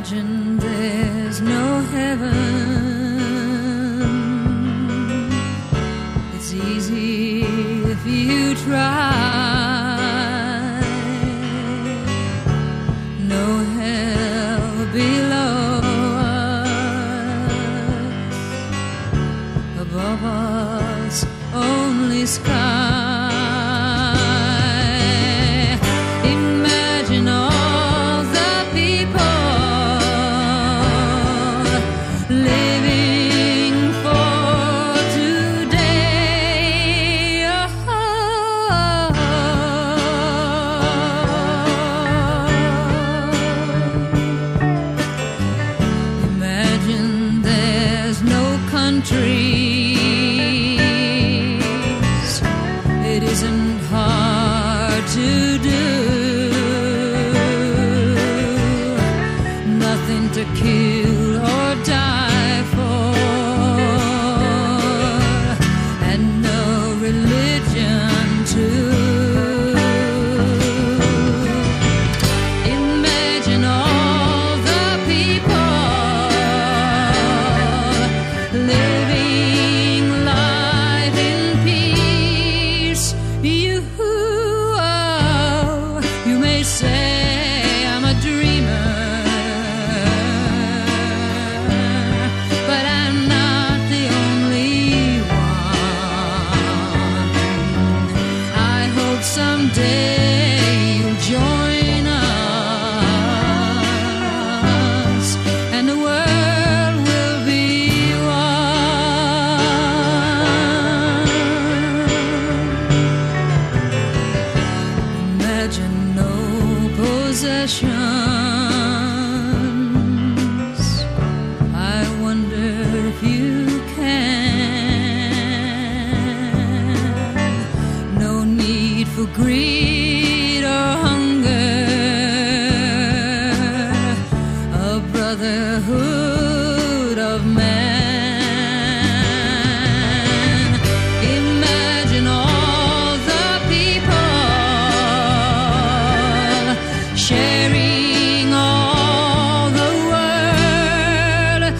Imagine there's no heaven. It's easy if you try. No hell below us. Above us, only sky. Imagine all the people living for today. Imagine there's no countries. It isn't hard to do. Nothing to kill or die for, and no religion too. Imagine all the people living life in peace. You may say I'm a dreamer, but I'm not the only one. I hope someday you'll join us, and the world will be one. Imagine no possessions. I wonder if you can. No need for greed or hunger. A brotherhood of man. Imagine all the people sharing all the world.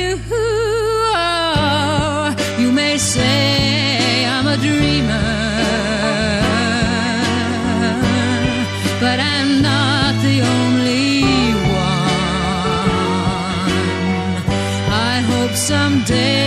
You may say I'm a dreamer, but I'm not the only one. I hope someday